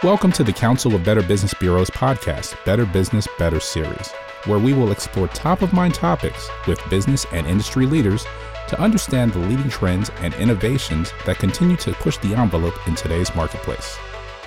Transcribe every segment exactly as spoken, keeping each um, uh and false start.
Welcome to the Council of Better Business Bureau's podcast, Better Business, Better Series, where we will explore top-of-mind topics with business and industry leaders to understand the leading trends and innovations that continue to push the envelope in today's marketplace.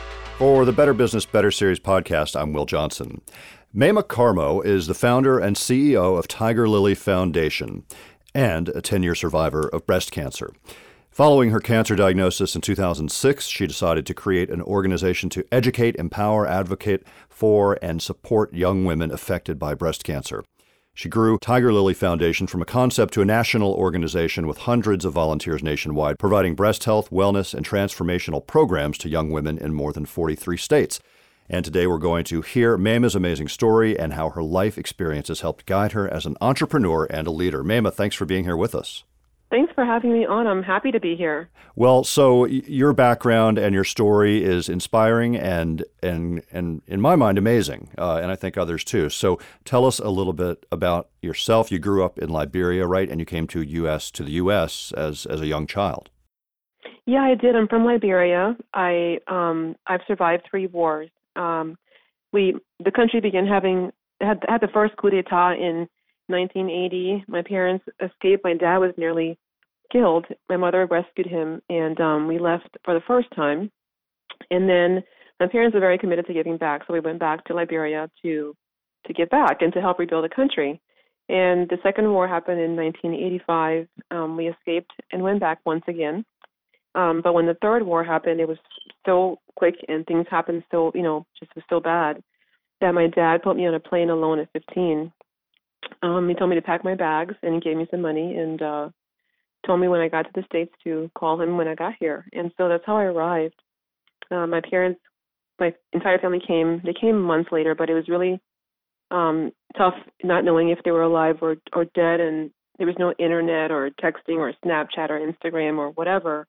For the Better Business, Better Series podcast, I'm Will Johnson. Mayma Karmo is the founder and C E O of Tiger Lily Foundation and a ten-year survivor of breast cancer. Following her cancer diagnosis in two thousand six, she decided to create an organization to educate, empower, advocate for, and support young women affected by breast cancer. She grew Tiger Lily Foundation from a concept to a national organization with hundreds of volunteers nationwide, providing breast health, wellness, and transformational programs to young women in more than forty-three states. And today we're going to hear Mayma's amazing story and how her life experiences helped guide her as an entrepreneur and a leader. Mayma, thanks for being here with us. Thanks for having me on. I'm happy to be here. Well, so your background and your story is inspiring and, and, and in my mind, amazing, uh, and I think others too. So tell us a little bit about yourself. You grew up in Liberia, right? And you came to U S to the U S as as a young child. Yeah, I did. I'm from Liberia. I um, I've survived three wars. Um, we the country began having had had the first coup d'état in nineteen eighty. My parents escaped. My dad was nearly killed. My mother rescued him, and um, we left for the first time. And then my parents were very committed to giving back, so we went back to Liberia to to give back and to help rebuild the country. And the second war happened in nineteen eighty-five. Um, we escaped and went back once again. Um, but when the third war happened, it was so quick and things happened so, you know, just was so bad that my dad put me on a plane alone at fifteen. Um, he told me to pack my bags, and he gave me some money and uh, told me when I got to the States to call him when I got here. And so that's how I arrived. Uh, my parents, my entire family came. They came months later, but it was really um, tough not knowing if they were alive or, or dead, and there was no internet or texting or Snapchat or Instagram or whatever.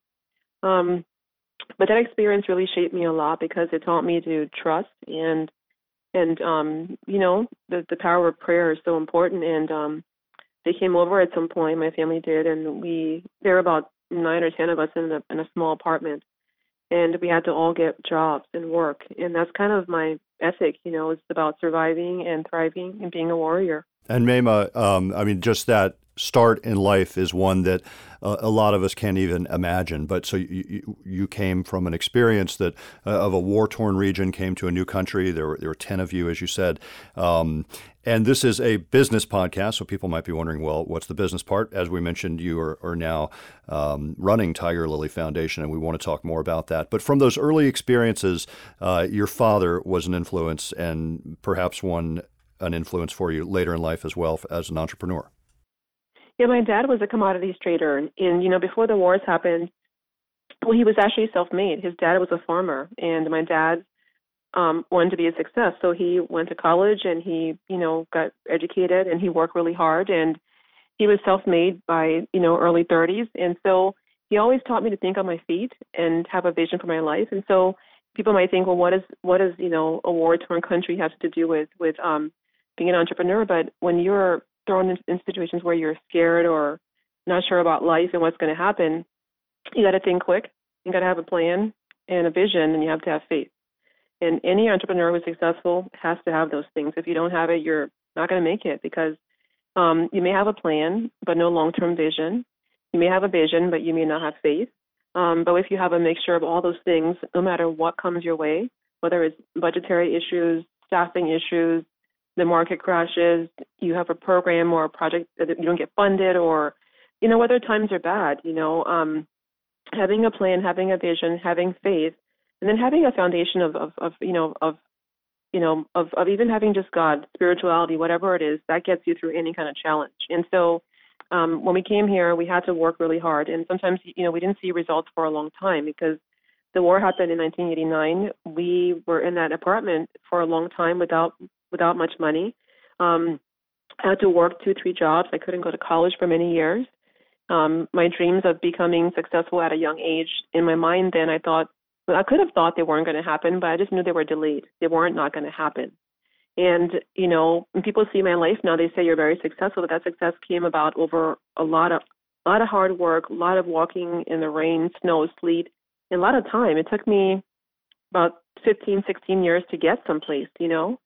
Um, but that experience really shaped me a lot because it taught me to trust and And, um, you know, the, the power of prayer is so important. And um, they came over at some point, my family did, and we, there were about nine or ten of us in a, in a small apartment. And we had to all get jobs and work. And that's kind of my ethic, you know, it's about surviving and thriving and being a warrior. And Mayma, um, I mean, just that start in life is one that uh, a lot of us can't even imagine. But so you, you, you came from an experience that uh, of a war-torn region, came to a new country. There were, there were ten of you, as you said. Um, and this is a business podcast, so people might be wondering, well, what's the business part? As we mentioned, you are, are now um, running Tiger Lily Foundation, and we want to talk more about that. But from those early experiences, uh, your father was an influence and perhaps one an influence for you later in life as well as an entrepreneur. Yeah, my dad was a commodities trader, and, and you know, before the wars happened, well, he was actually self-made. His dad was a farmer, and my dad um, wanted to be a success, so he went to college and he, you know, got educated and he worked really hard, and he was self-made by, you know, early thirties, and so he always taught me to think on my feet and have a vision for my life. And so people might think, well, what is what is you know a war-torn country has to do with with um, being an entrepreneur? But when you're thrown in, in situations where you're scared or not sure about life and what's going to happen, you got to think quick. You got to have a plan and a vision, and you have to have faith. And any entrepreneur who's successful has to have those things. If you don't have it, you're not going to make it because um, you may have a plan, but no long-term vision. You may have a vision, but you may not have faith. Um, but if you have a mixture of all those things, no matter what comes your way, whether it's budgetary issues, staffing issues, the market crashes, you have a program or a project that you don't get funded, or, you know, whether times are bad, you know, um, having a plan, having a vision, having faith, and then having a foundation of, of, of you know, of, you know, of, of even having just God, spirituality, whatever it is, that gets you through any kind of challenge. And so um, when we came here, we had to work really hard. And sometimes, you know, we didn't see results for a long time because the war happened in nineteen eighty-nine. We were in that apartment for a long time without without much money. Um, I had to work two, three jobs. I couldn't go to college for many years. Um, my dreams of becoming successful at a young age, in my mind then, I thought, well, I could have thought they weren't going to happen, but I just knew they were delayed. They weren't not going to happen. And, you know, when people see my life now, they say you're very successful, but that success came about over a lot of a lot of hard work, a lot of walking in the rain, snow, sleet, and a lot of time. It took me about fifteen, sixteen years to get someplace, you know?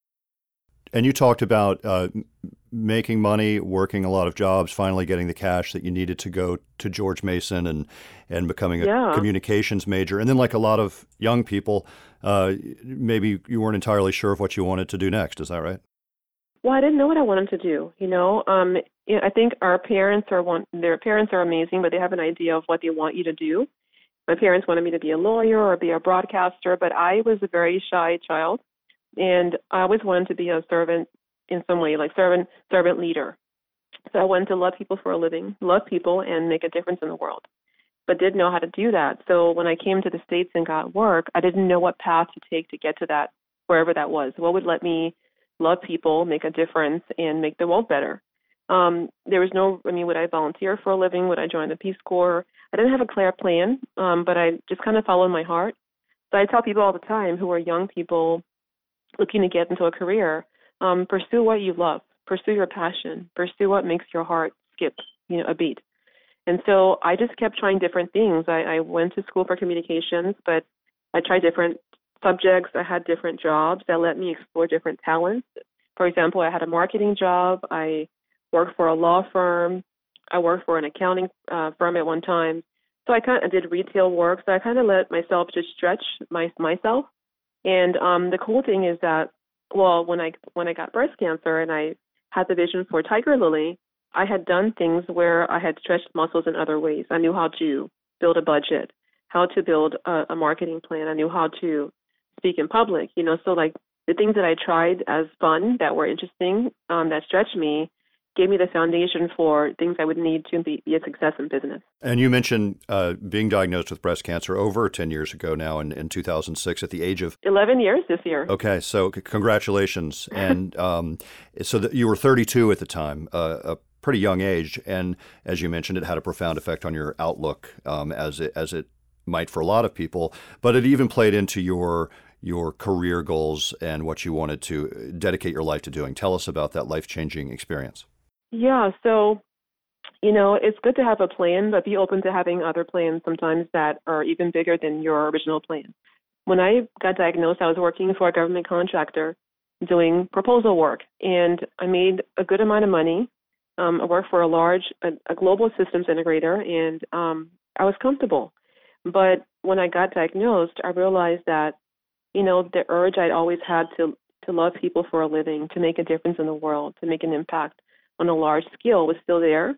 And you talked about uh, making money, working a lot of jobs, finally getting the cash that you needed to go to George Mason and, and becoming a Yeah. communications major. And then like a lot of young people, uh, maybe you weren't entirely sure of what you wanted to do next. Is that right? Well, I didn't know what I wanted to do, you know? Um, you know, I think our parents are one, their parents are amazing, but they have an idea of what they want you to do. My parents wanted me to be a lawyer or be a broadcaster, but I was a very shy child, and I always wanted to be a servant in some way, like servant servant leader. So I wanted to love people for a living, love people, and make a difference in the world, but didn't know how to do that. So when I came to the States and got work, I didn't know what path to take to get to that, wherever that was. What would let me love people, make a difference, and make the world better? Um, there was no, I mean, would I volunteer for a living? Would I join the Peace Corps? I didn't have a clear plan, um, but I just kind of followed my heart. So I tell people all the time who are young people looking to get into a career, um, pursue what you love, pursue your passion, pursue what makes your heart skip, you know, a beat. And so I just kept trying different things. I, I went to school for communications, but I tried different subjects. I had different jobs that let me explore different talents. For example, I had a marketing job. I worked for a law firm. I worked for an accounting uh, firm at one time. So I kind of did retail work. So I kind of let myself just stretch my, myself. And um, the cool thing is that, well, when I when I got breast cancer and I had the vision for Tiger Lily, I had done things where I had stretched muscles in other ways. I knew how to build a budget, how to build a, a marketing plan. I knew how to speak in public. You know, so like the things that I tried as fun that were interesting, um, that stretched me, gave me the foundation for things I would need to be, be a success in business. And you mentioned uh, being diagnosed with breast cancer over ten years ago now in, in two thousand six at the age of... eleven years this year. Okay, so c- congratulations. And um, so that you were thirty-two at the time, uh, a pretty young age. And as you mentioned, it had a profound effect on your outlook, um, as it, as it might for a lot of people. But it even played into your your career goals and what you wanted to dedicate your life to doing. Tell us about that life-changing experience. Yeah, so, you know, it's good to have a plan, but be open to having other plans sometimes that are even bigger than your original plan. When I got diagnosed, I was working for a government contractor doing proposal work, and I made a good amount of money. Um, I worked for a large, a, a global systems integrator, and um, I was comfortable. But when I got diagnosed, I realized that, you know, the urge I'd always had to, to love people for a living, to make a difference in the world, to make an impact on a large scale was still there.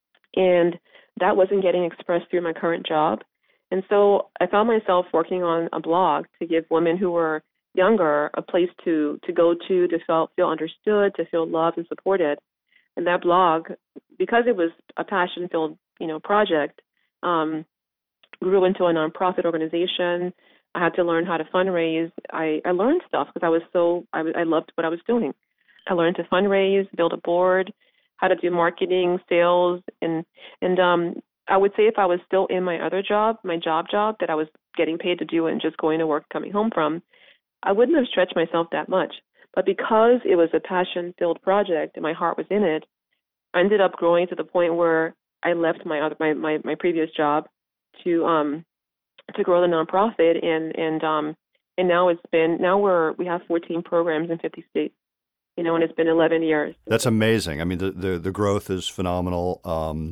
And that wasn't getting expressed through my current job. And so I found myself working on a blog to give women who were younger a place to, to go to, to feel, feel understood, to feel loved and supported. And that blog, because it was a passion-filled, you know, project, um, grew into a nonprofit organization. I had to learn how to fundraise. I, I learned stuff because I was so, I, I loved what I was doing. I learned to fundraise, build a board, how to do marketing, sales, and and um, I would say if I was still in my other job, my job job that I was getting paid to do and just going to work, coming home from, I wouldn't have stretched myself that much. But because it was a passion-filled project and my heart was in it, I ended up growing to the point where I left my other my my, my previous job to um to grow the nonprofit, and and um and now it's been now we're we have fourteen programs in fifty states. You know, and it's been eleven years. That's amazing. I mean, the, the, the growth is phenomenal. Um,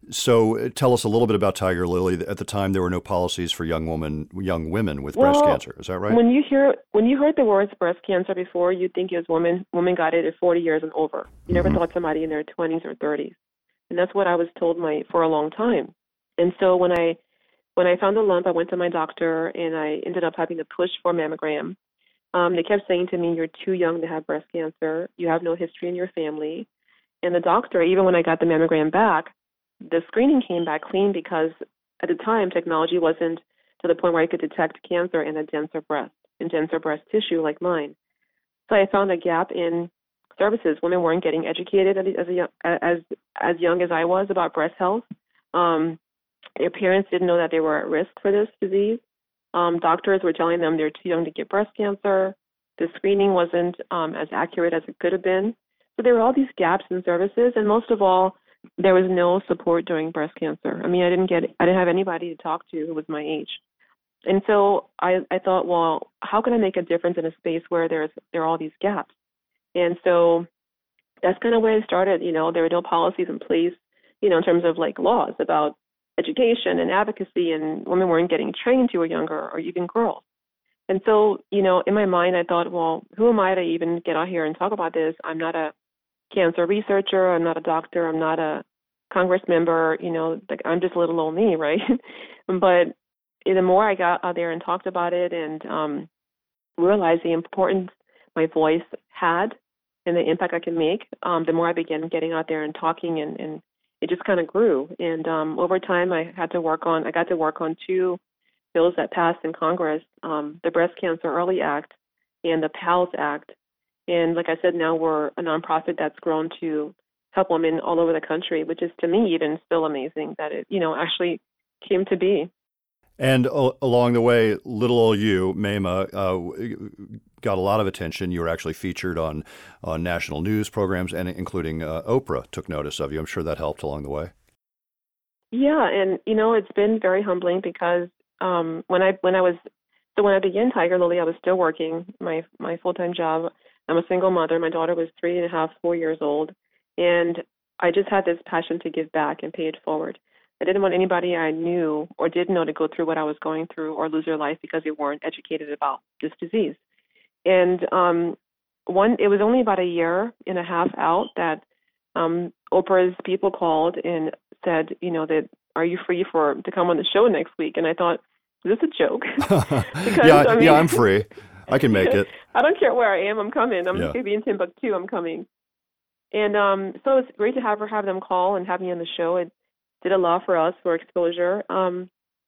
so tell us a little bit about Tiger Lily. At the time, there were no policies for young women, young women with well, breast cancer. Is that right? When you hear when you heard the words breast cancer before, you'd think it was women. Women got it at forty years and over. You never mm-hmm. thought somebody in their twenties or thirties. And that's what I was told my for a long time. And so when I when I found the lump, I went to my doctor, and I ended up having to push for a mammogram. Um, they kept saying to me, "You're too young to have breast cancer. You have no history in your family." And the doctor, even when I got the mammogram back, the screening came back clean because at the time technology wasn't to the point where I could detect cancer in a denser breast, in denser breast tissue like mine. So I found a gap in services. Women weren't getting educated as a young, as as young as I was about breast health. Um, their parents didn't know that they were at risk for this disease. Um, doctors were telling them they're too young to get breast cancer. The screening wasn't um, as accurate as it could have been. So there were all these gaps in services, and most of all, there was no support during breast cancer. I mean, I didn't get, I didn't have anybody to talk to who was my age. And so I, I thought, well, how can I make a difference in a space where there's there are all these gaps? And so that's kind of where I started. You know, there were no policies in place, you know, in terms of like laws about education and advocacy, and women weren't getting trained who were younger, or even girls. And so, you know, in my mind, I thought, well, who am I to even get out here and talk about this? I'm not a cancer researcher. I'm not a doctor. I'm not a Congress member. You know, like, I'm just little old me, right? But the more I got out there and talked about it and um, realized the importance my voice had and the impact I could make, um, the more I began getting out there and talking, and, and it just kind of grew. And um, over time, I had to work on, I got to work on two bills that passed in Congress, um, the Breast Cancer Early Act and the PALS Act. And like I said, now we're a nonprofit that's grown to help women all over the country, which is to me even still amazing that it, you know, actually came to be. And uh, along the way, little old you, Mayma, uh, got a lot of attention. You were actually featured on, on national news programs, and including uh, Oprah took notice of you. I'm sure that helped along the way. Yeah, and you know, it's been very humbling because um, when I when I was so when I began Tiger Lily, I was still working my my full time job. I'm a single mother. My daughter was three and a half, four years old, and I just had this passion to give back and pay it forward. I didn't want anybody I knew or didn't know to go through what I was going through or lose their life because they weren't educated about this disease. And um, one, it was only about a year and a half out that um, Oprah's people called and said, you know, that are you free for to come on the show next week? And I thought, is this a joke? because, yeah, I mean, yeah, I'm free. I can make it. I don't care where I am. I'm coming. I'm yeah. going to be in Timbuktu. I'm coming. And um, so it's great to have her have them call and have me on the show. It did a lot for us for exposure. Um,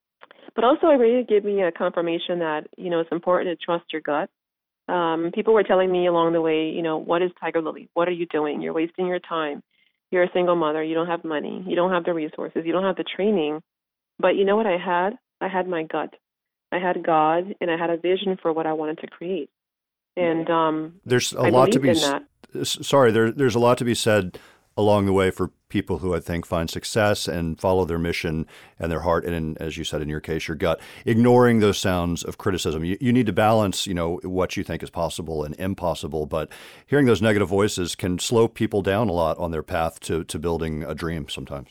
but also it really gave me a confirmation that, you know, it's important to trust your gut. Um, people were telling me along the way, you know, what is Tiger Lily? What are you doing? You're wasting your time. You're a single mother. You don't have money. You don't have the resources. You don't have the training. But you know what I had? I had my gut. I had God, and I had a vision for what I wanted to create. And um, there's a I lot to be. In that. Sorry, there, there's a lot to be said along the way for people who I think find success and follow their mission and their heart, and in, as you said, in your case, your gut, ignoring those sounds of criticism. You, you need to balance, you know, what you think is possible and impossible, but hearing those negative voices can slow people down a lot on their path to, to building a dream sometimes.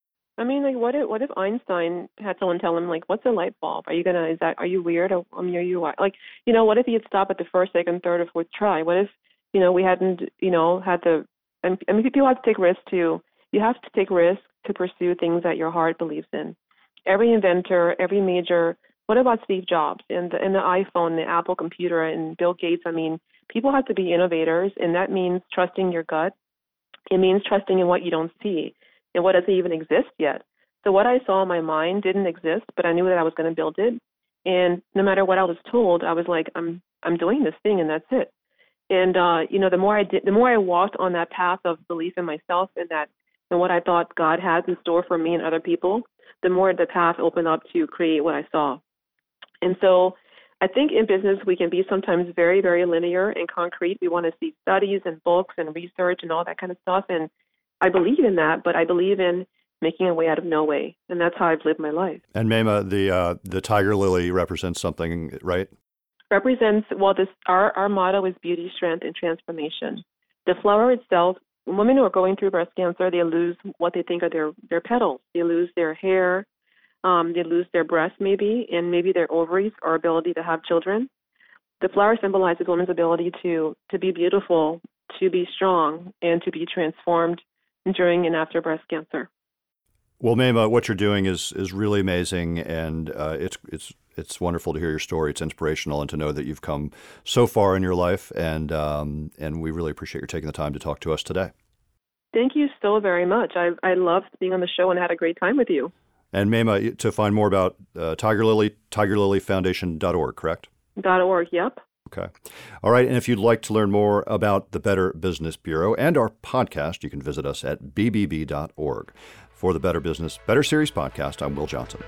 I mean, like, what if what if Einstein had someone tell him, like, what's a light bulb? Are you gonna? Is that? Are you weird? Or, I mean, are you like, you know, what if he had stopped at the first, second, third, or fourth try? What if, you know, we hadn't, you know, had the, and I mean, people have to take risks too. You have to take risks to pursue things that your heart believes in. Every inventor, every major. What about Steve Jobs and the and the iPhone, the Apple computer, and Bill Gates? I mean, people have to be innovators, and that means trusting your gut. It means trusting in what you don't see. And what doesn't even exist yet. So what I saw in my mind didn't exist, but I knew that I was going to build it. And no matter what I was told, I was like, I'm I'm doing this thing, and that's it. And uh, you know, the more I did, the more I walked on that path of belief in myself and that and what I thought God had in store for me and other people, the more the path opened up to create what I saw. And so I think in business we can be sometimes very, very linear and concrete. We want to see studies and books and research and all that kind of stuff. And I believe in that, but I believe in making a way out of no way, and that's how I've lived my life. And Mayma, the uh, the Tiger Lily represents something, right? Represents, well, this our, our motto is beauty, strength, and transformation. The flower itself, women who are going through breast cancer, they lose what they think are their, their petals. They lose their hair, um, they lose their breasts maybe, and maybe their ovaries or ability to have children. The flower symbolizes women's ability to to be beautiful, to be strong, and to be transformed during and after breast cancer. Well, Mayma, what you're doing is is really amazing, and uh, it's it's it's wonderful to hear your story. It's inspirational, and to know that you've come so far in your life, and um, and we really appreciate you taking the time to talk to us today. Thank you so very much. I I loved being on the show and had a great time with you. And Mayma, to find more about uh, Tiger Lily, tiger lily foundation dot org, correct? Dot .org, yep. Okay. All right. And if you'd like to learn more about the Better Business Bureau and our podcast, you can visit us at b b b dot org. For the Better Business, Better Series podcast, I'm Will Johnson.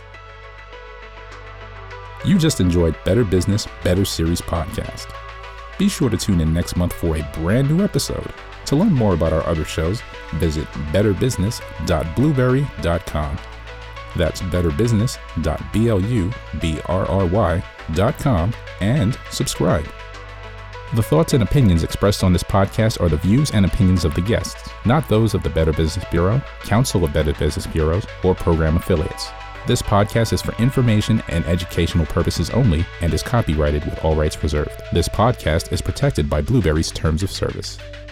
You just enjoyed Better Business, Better Series podcast. Be sure to tune in next month for a brand new episode. To learn more about our other shows, visit better business dot blueberry dot com. That's better business dot blubry dot com and subscribe. The thoughts and opinions expressed on this podcast are the views and opinions of the guests, not those of the Better Business Bureau, Council of Better Business Bureaus, or program affiliates. This podcast is for information and educational purposes only and is copyrighted with all rights reserved. This podcast is protected by Blueberry's Terms of Service.